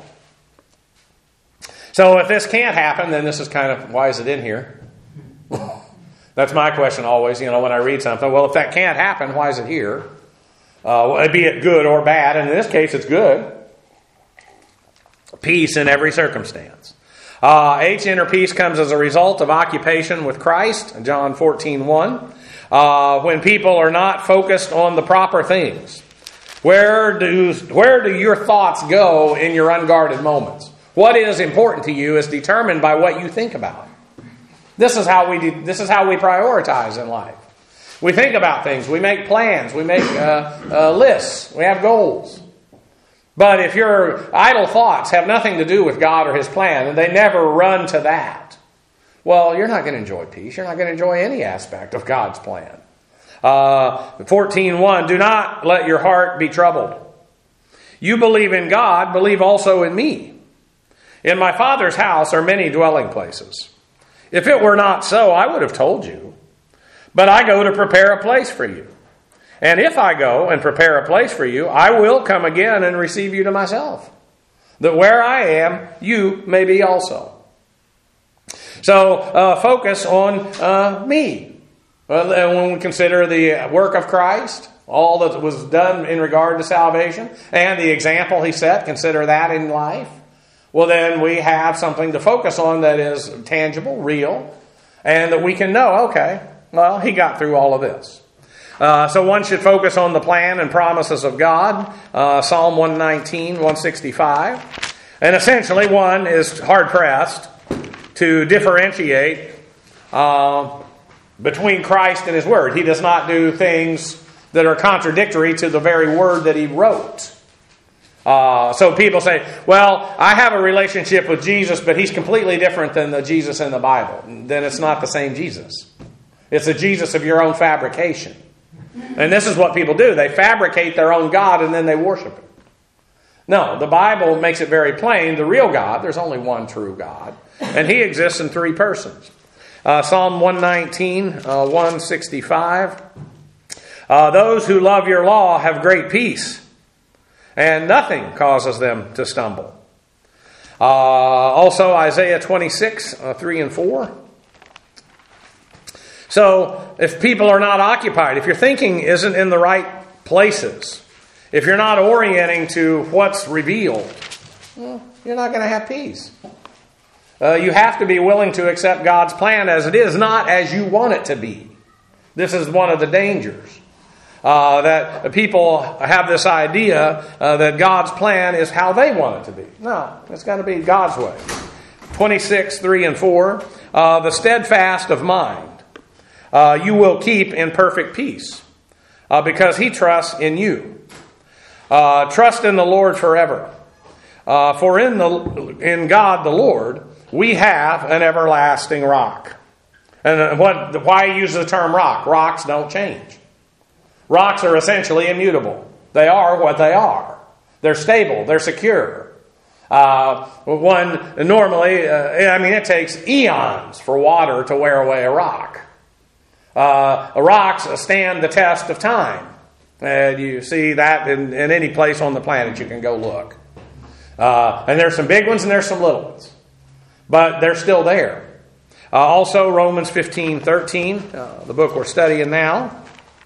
So if this can't happen, then this is kind of, why is it in here? That's my question always, you know, when I read something. Well, if that can't happen, why is it here? Uh, be it good or bad, and in this case it's good. Peace in every circumstance. Uh, H, inner peace comes as a result of occupation with Christ, John fourteen one. Uh, when people are not focused on the proper things. Where do, where do your thoughts go in your unguarded moments? What is important to you is determined by what you think about. This is how we do, this is how we prioritize in life. We think about things. We make plans. We make uh, uh, lists. We have goals. But if your idle thoughts have nothing to do with God or His plan, and they never run to that, well, you're not going to enjoy peace. You're not going to enjoy any aspect of God's plan. Uh, fourteen one, do not let your heart be troubled. You believe in God, believe also in me. In my Father's house are many dwelling places. If it were not so, I would have told you. But I go to prepare a place for you. And if I go and prepare a place for you, I will come again and receive you to myself, that where I am, you may be also. So uh, focus on uh, me. Uh, when we consider the work of Christ, all that was done in regard to salvation, and the example He set, consider that in life. Well, then we have something to focus on that is tangible, real, and that we can know, okay, well, He got through all of this. Uh, so one should focus on the plan and promises of God. Uh, Psalm one nineteen, one sixty-five. And essentially one is hard-pressed to differentiate uh, between Christ and His Word. He does not do things that are contradictory to the very Word that He wrote. Uh, so people say, well, I have a relationship with Jesus, but He's completely different than the Jesus in the Bible. Then it's not the same Jesus. It's the Jesus of your own fabrication. And this is what people do. They fabricate their own God and then they worship Him. No, the Bible makes it very plain. The real God, there's only one true God. And He exists in three persons. Uh, Psalm one nineteen, uh, one sixty-five. Uh, Those who love your law have great peace, and nothing causes them to stumble. Uh, also Isaiah twenty-six, uh, three and four. So, if people are not occupied, if your thinking isn't in the right places, if you're not orienting to what's revealed, well, you're not going to have peace. Uh, you have to be willing to accept God's plan as it is, not as you want it to be. This is one of the dangers. Uh, that people have this idea uh, that God's plan is how they want it to be. No, it's got to be God's way. twenty-six, three and four, uh, the steadfast of mind, uh, you will keep in perfect peace, uh, because he trusts in you. Uh, trust in the Lord forever. Uh, for in the in God the Lord, we have an everlasting rock. And what? Why use the term rock? Rocks don't change. Rocks are essentially immutable. They are what they are. They're stable. They're secure. Uh, one normally, uh, I mean, it takes eons for water to wear away a rock. Uh, rocks stand the test of time. And you see that in, in any place on the planet you can go look. Uh, and there's some big ones and there's some little ones. But they're still there. Uh, also, Romans fifteen thirteen, uh, the book we're studying now.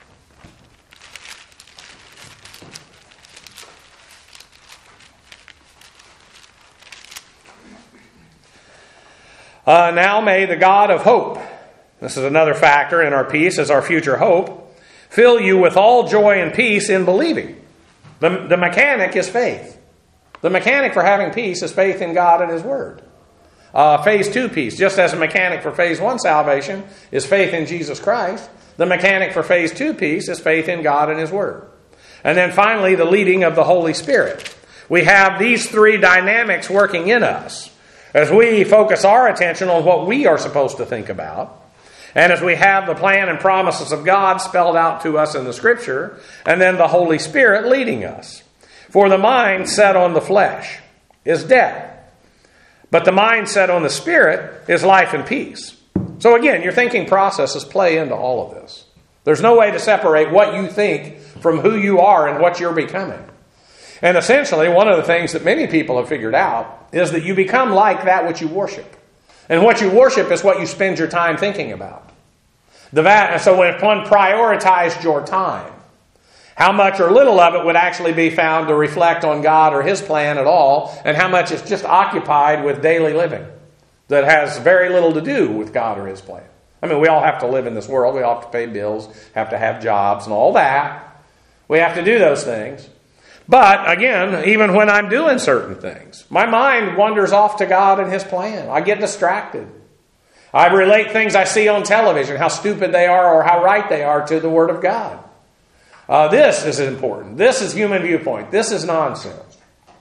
Uh, now may the God of hope, this is another factor in our peace as our future hope, fill you with all joy and peace in believing. The, the mechanic is faith. The mechanic for having peace is faith in God and His Word. Uh, phase two peace, just as a mechanic for phase one salvation is faith in Jesus Christ, the mechanic for phase two peace is faith in God and His Word. And then finally, the leading of the Holy Spirit. We have these three dynamics working in us as we focus our attention on what we are supposed to think about, and as we have the plan and promises of God spelled out to us in the Scripture, and then the Holy Spirit leading us. For the mind set on the flesh is death, but the mind set on the Spirit is life and peace. So again, your thinking processes play into all of this. There's no way to separate what you think from who you are and what you're becoming. And essentially, one of the things that many people have figured out is that you become like that which you worship. And what you worship is what you spend your time thinking about. The va- so when one prioritized your time, how much or little of it would actually be found to reflect on God or His plan at all, and how much is just occupied with daily living that has very little to do with God or His plan. I mean, we all have to live in this world. We all have to pay bills, have to have jobs and all that. We have to do those things. But, again, even when I'm doing certain things, my mind wanders off to God and His plan. I get distracted. I relate things I see on television, how stupid they are or how right they are, to the Word of God. Uh, this is important. This is human viewpoint. This is nonsense.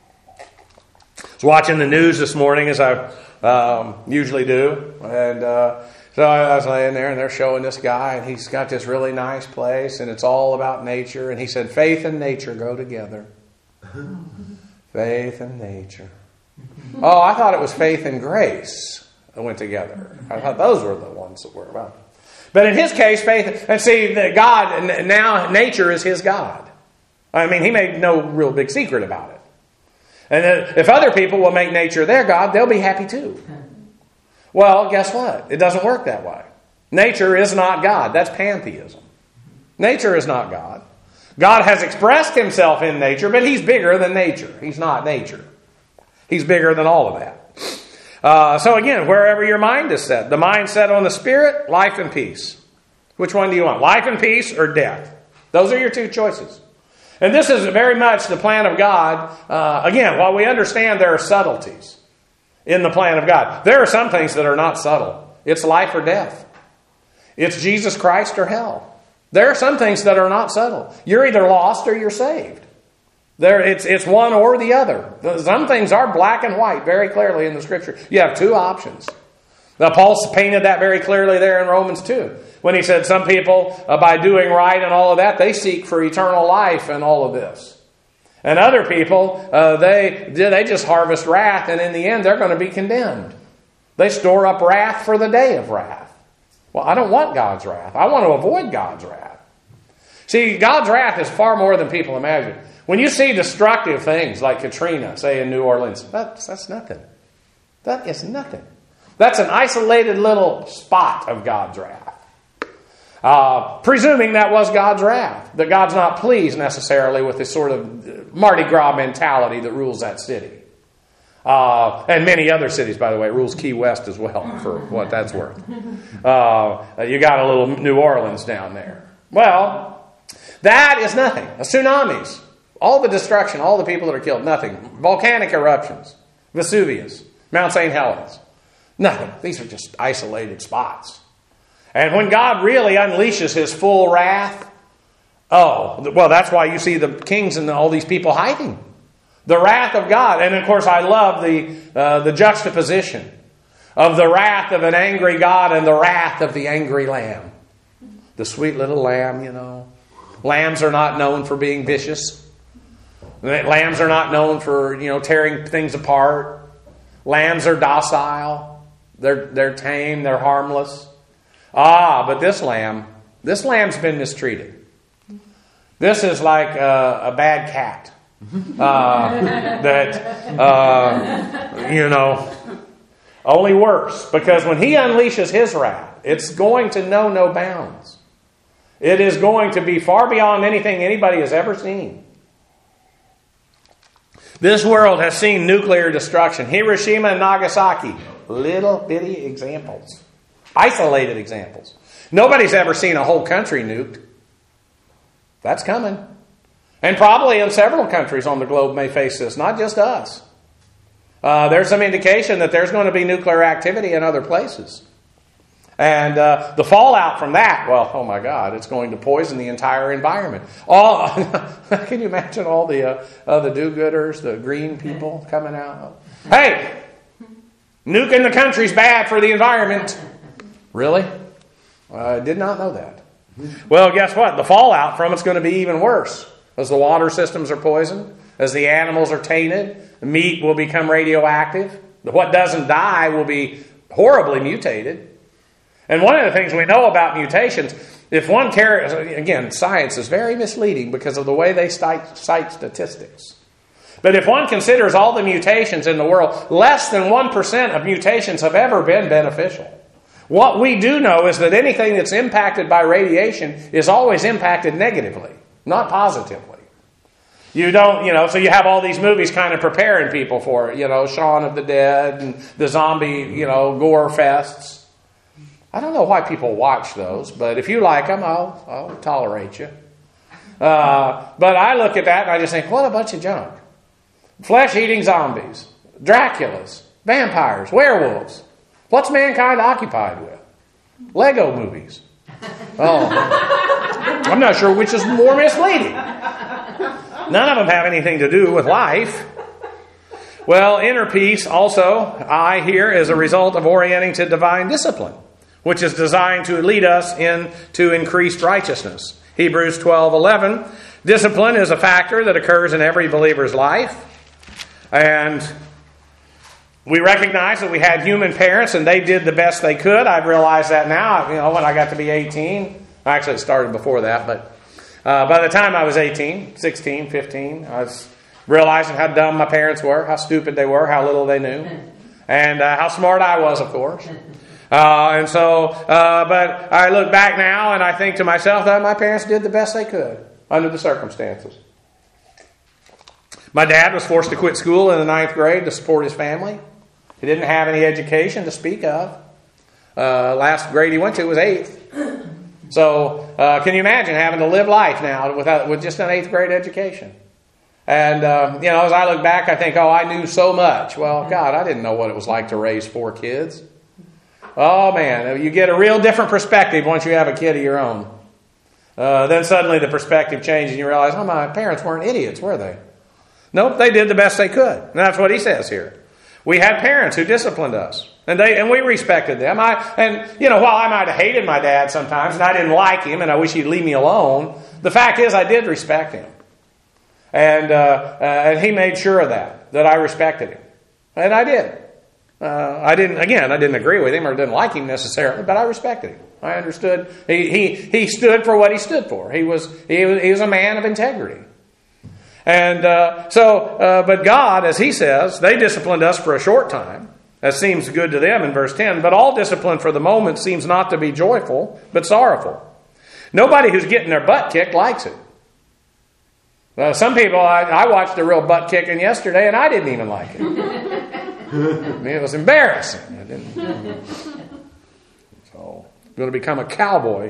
I was watching the news this morning, as I um, usually do, and uh, so I was laying there, and they're showing this guy, and he's got this really nice place, and it's all about nature, and he said, faith and nature go together. Faith and nature. Oh, I thought it was faith and grace that went together. I thought those were the ones that were about. But in his case, faith, and see, that God, now nature is his God. I mean, he made no real big secret about it. And if other people will make nature their God, they'll be happy too. Well, guess what? It doesn't work that way. Nature is not God. That's pantheism. Nature is not God. God has expressed Himself in nature, but He's bigger than nature. He's not nature. He's bigger than all of that. Uh, so again, wherever your mind is set, the mind set on the Spirit, life and peace. Which one do you want? Life and peace or death? Those are your two choices. And this is very much the plan of God. Uh, again, while we understand there are subtleties in the plan of God, there are some things that are not subtle. It's life or death. It's Jesus Christ or hell. There are some things that are not subtle. You're either lost or you're saved. There, it's, it's one or the other. Some things are black and white very clearly in the Scripture. You have two options. Now, Paul painted that very clearly there in Romans two. When he said some people, uh, by doing right and all of that, they seek for eternal life and all of this. And other people, uh, they, they just harvest wrath, and in the end they're going to be condemned. They store up wrath for the day of wrath. Well, I don't want God's wrath. I want to avoid God's wrath. See, God's wrath is far more than people imagine. When you see destructive things like Katrina, say in New Orleans, that's, that's nothing. That is nothing. That's an isolated little spot of God's wrath. Uh, presuming that was God's wrath. That God's not pleased necessarily with this sort of Mardi Gras mentality that rules that city. Uh, and many other cities, by the way. It rules Key West as well, for what that's worth. Uh, you got a little New Orleans down there. Well, that is nothing. A tsunamis. All the destruction, all the people that are killed, nothing. Volcanic eruptions. Vesuvius. Mount Saint Helens. Nothing. These are just isolated spots. And when God really unleashes His full wrath, oh, well, that's why you see the kings and all these people hiding. The wrath of God. And of course, I love the, uh, the juxtaposition of the wrath of an angry God and the wrath of the angry lamb. The sweet little lamb, you know. Lambs are not known for being vicious. Lambs are not known for, you know, tearing things apart. Lambs are docile. They're, they're tame. They're harmless. Ah, but this lamb, this lamb's been mistreated. This is like a, a bad cat. Uh, that, uh, you know, only worse. Because when He unleashes His wrath, it's going to know no bounds. It is going to be far beyond anything anybody has ever seen. This world has seen nuclear destruction. Hiroshima and Nagasaki, little bitty examples. Isolated examples. Nobody's ever seen a whole country nuked. That's coming. And probably in several countries on the globe may face this, not just us. Uh, there's some indication that there's going to be nuclear activity in other places. And uh, the fallout from that, well, oh my God, it's going to poison the entire environment. All, can you imagine all the, uh, uh, the do-gooders, the green people coming out? Hey, nuking the country's bad for the environment. Really? I did not know that. Well, guess what? The fallout from it's going to be even worse. As the water systems are poisoned, as the animals are tainted, the meat will become radioactive. What doesn't die will be horribly mutated. And one of the things we know about mutations, if one carries, again, science is very misleading because of the way they cite, cite statistics. But if one considers all the mutations in the world, less than one percent of mutations have ever been beneficial. What we do know is that anything that's impacted by radiation is always impacted negatively, not positively. You don't, you know, so you have all these movies kind of preparing people for it, you know, Shaun of the Dead and the zombie, you know, gore fests. I don't know why people watch those, but if you like them, I'll, I'll tolerate you. Uh, but I look at that and I just think, what a bunch of junk. Flesh-eating zombies, Draculas, vampires, werewolves. What's mankind occupied with? Lego movies. Oh, I'm not sure which is more misleading. None of them have anything to do with life. Well, inner peace also, I hear, is a result of orienting to divine discipline, which is designed to lead us into increased righteousness. Hebrews twelve eleven. Discipline is a factor that occurs in every believer's life. And we recognize that we had human parents and they did the best they could. I've realized that now. You know, when I got to be eighteen, actually it started before that, but uh, by the time I was eighteen, sixteen, fifteen, I was realizing how dumb my parents were, how stupid they were, how little they knew, and uh, how smart I was, of course. Uh, and so, uh, but I look back now and I think to myself that my parents did the best they could under the circumstances. My dad was forced to quit school in the ninth grade to support his family. He didn't have any education to speak of. Uh, last grade he went to was eighth. So, uh, can you imagine having to live life now without with just an eighth grade education? And, uh, you know, as I look back, I think, oh, I knew so much. Well, God, I didn't know what it was like to raise four kids. Oh, man, you get a real different perspective once you have a kid of your own. Uh, then suddenly the perspective changes and you realize, oh, my parents weren't idiots, were they? Nope, they did the best they could. And that's what he says here. We had parents who disciplined us. And they and we respected them. I and you know, while I might have hated my dad sometimes, and I didn't like him, and I wish he'd leave me alone, the fact is I did respect him. And uh, uh, and he made sure of that, that I respected him. And I did. Uh, I didn't, again, I didn't agree with him or didn't like him necessarily, but I respected him. I understood. He he he stood for what he stood for. He was he was, he was a man of integrity. And uh, so, uh, but God, as he says, they disciplined us for a short time. That seems good to them in verse ten. But all discipline for the moment seems not to be joyful, but sorrowful. Nobody who's getting their butt kicked likes it. Uh, some people, I, I watched a real butt kicking yesterday, and I didn't even like it. I mean, it was embarrassing. I didn't. So, I'm going to become a cowboy.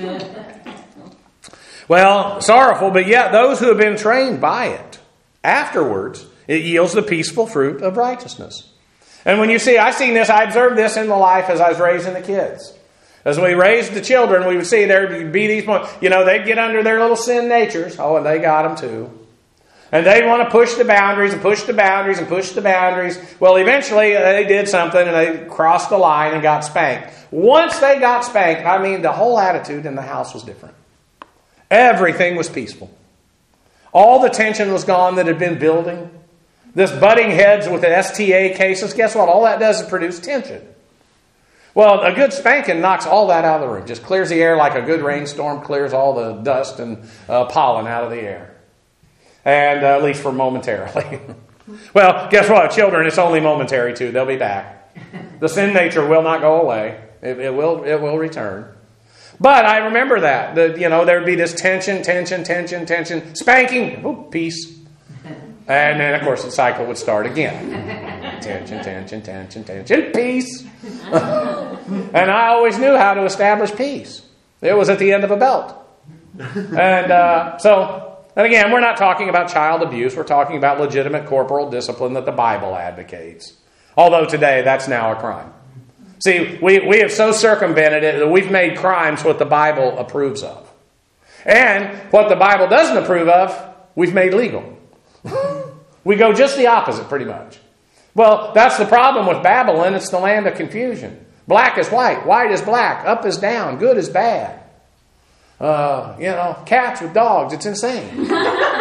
Well, sorrowful, but yet those who have been trained by it, afterwards, it yields the peaceful fruit of righteousness. And when you see, I seen this, I observed this in the life as I was raising the kids. As we raised the children, we would see there would be these, you know, they'd get under their little sin natures. Oh, and they got them too. And they want to push the boundaries and push the boundaries and push the boundaries. Well, eventually they did something and they crossed the line and got spanked. Once they got spanked, I mean, the whole attitude in the house was different. Everything was peaceful. All the tension was gone that had been building. This butting heads with the S T A cases, guess what? All that does is produce tension. Well, a good spanking knocks all that out of the room. Just clears the air like a good rainstorm clears all the dust and uh, pollen out of the air. And uh, at least for momentarily. Well, guess what? Children, it's only momentary too. They'll be back. The sin nature will not go away. It, it will. It will return. But I remember that. The, you know, there would be this tension, tension, tension, tension, spanking, ooh, peace. And then, of course, the cycle would start again. Tension, tension, tension, tension, peace. And I always knew how to establish peace. It was at the end of a belt. And uh, so, and again, we're not talking about child abuse. We're talking about legitimate corporal discipline that the Bible advocates. Although today, that's now a crime. See, we, we have so circumvented it that we've made crimes what the Bible approves of. And what the Bible doesn't approve of, we've made legal. We go just the opposite, pretty much. Well, that's the problem with Babylon. It's the land of confusion. Black is white. White is black. Up is down. Good is bad. Uh, you know, cats with dogs. It's insane. You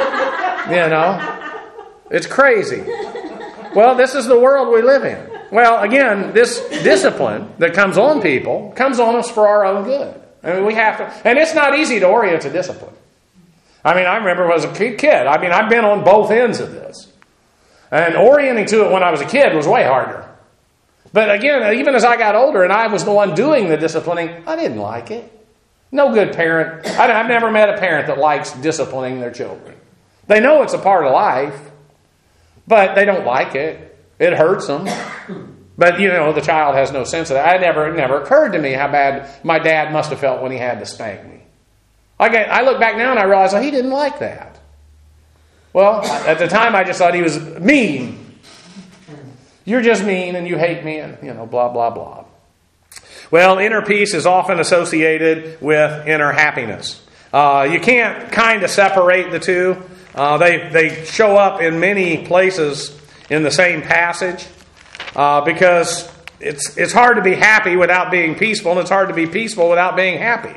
know, it's crazy. Well, this is the world we live in. Well, again, this discipline that comes on people comes on us for our own good. I mean, we have to, and it's not easy to orient to discipline. I mean, I remember as a kid, I mean, I've been on both ends of this. And orienting to it when I was a kid was way harder. But again, even as I got older and I was the one doing the disciplining, I didn't like it. No good parent. I've never met a parent that likes disciplining their children. They know it's a part of life, but they don't like it. It hurts them. But, you know, the child has no sense of that. I never, it never occurred to me how bad my dad must have felt when he had to spank me. I, get, I look back now and I realize, oh, he didn't like that. Well, at the time I just thought he was mean. You're just mean and you hate me and, you know, blah, blah, blah. Well, inner peace is often associated with inner happiness. Uh, you can't kind of separate the two. Uh, they, they show up in many places in the same passage uh, because it's, it's hard to be happy without being peaceful, and it's hard to be peaceful without being happy.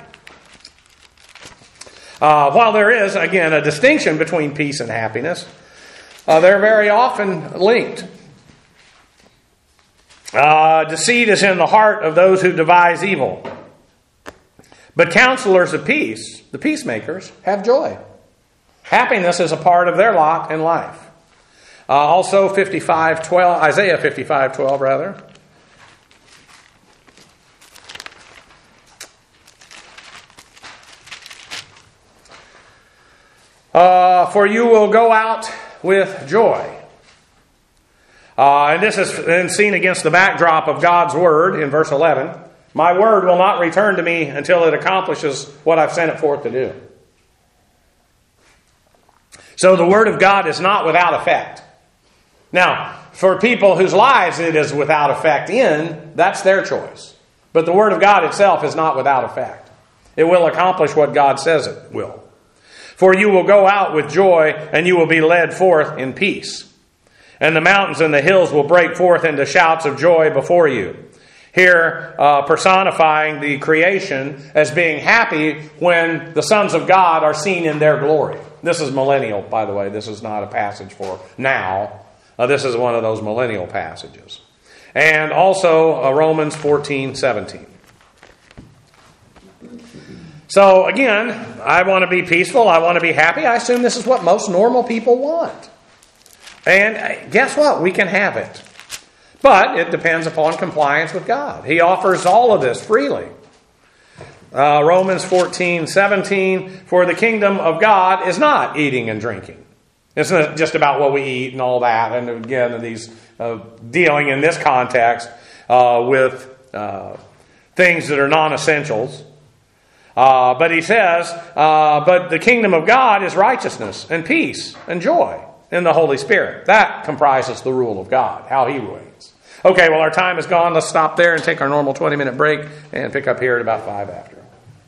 Uh, while there is, again, a distinction between peace and happiness, uh, they're very often linked. Uh, deceit is in the heart of those who devise evil. But counselors of peace, the peacemakers, have joy. Happiness is a part of their lot in life. Uh, also, fifty-five twelve, Isaiah fifty-five twelve, rather. Uh, for you will go out with joy. Uh, and this is then seen against the backdrop of God's word in verse eleven. My word will not return to me until it accomplishes what I've sent it forth to do. So the word of God is not without effect. Now, for people whose lives it is without effect in, that's their choice. But the word of God itself is not without effect. It will accomplish what God says it will. For you will go out with joy, and you will be led forth in peace. And the mountains and the hills will break forth into shouts of joy before you. Here, uh, personifying the creation as being happy when the sons of God are seen in their glory. This is millennial, by the way. This is not a passage for now. Uh, this is one of those millennial passages. And also uh, Romans fourteen seventeen. So again, I want to be peaceful. I want to be happy. I assume this is what most normal people want. And guess what? We can have it. But it depends upon compliance with God. He offers all of this freely. Uh, Romans fourteen seventeen, for the kingdom of God is not eating and drinking. It's not just about what we eat and all that. And again, these uh, dealing in this context uh, with uh, things that are non-essentials. Uh, but he says, uh, but the kingdom of God is righteousness and peace and joy in the Holy Spirit. That comprises the rule of God, how He reigns. Okay, well, our time is gone. Let's stop there and take our normal twenty minute break and pick up here at about five after.